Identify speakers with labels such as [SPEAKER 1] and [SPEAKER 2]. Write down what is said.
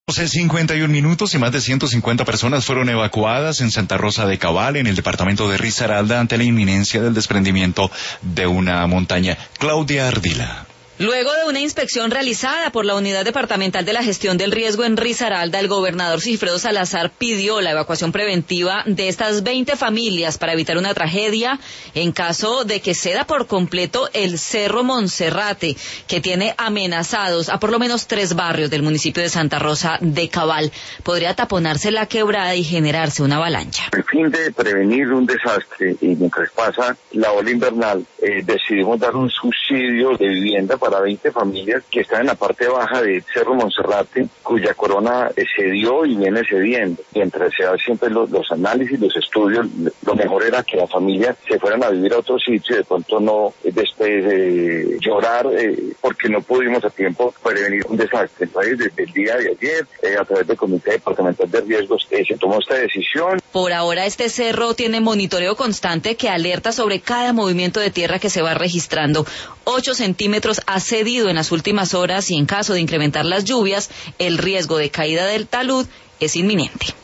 [SPEAKER 1] Hace 51 minutos y más de 150 personas fueron evacuadas en Santa Rosa de Cabal, en el departamento de Risaralda, ante la inminencia del desprendimiento de una montaña. Claudia Ardila.
[SPEAKER 2] Luego de una inspección realizada por la Unidad Departamental de la Gestión del Riesgo en Risaralda, el gobernador Sigfredo Salazar pidió la evacuación preventiva de estas 20 familias para evitar una tragedia en caso de que ceda por completo el Cerro Monserrate, que tiene amenazados a por lo menos 3 barrios del municipio de Santa Rosa de Cabal. Podría taponarse la quebrada y generarse una avalancha.
[SPEAKER 3] Al fin de prevenir un desastre y mientras pasa la ola invernal, decidimos dar un subsidio de vivienda para 20 familias que están en la parte baja del Cerro Monserrate, cuya corona cedió y viene cediendo. Mientras se hacen siempre los análisis, los estudios, lo mejor era que la familia se fueran a vivir a otro sitio y de pronto no después llorar porque no pudimos a tiempo prevenir un desastre. Entonces, desde el día de ayer, a través del Comité Departamental de Riesgos, se tomó esta decisión.
[SPEAKER 2] Por ahora este cerro tiene monitoreo constante que alerta sobre cada movimiento de tierra que se va registrando. 8 centímetros ha cedido en las últimas horas y en caso de incrementar las lluvias, el riesgo de caída del talud es inminente.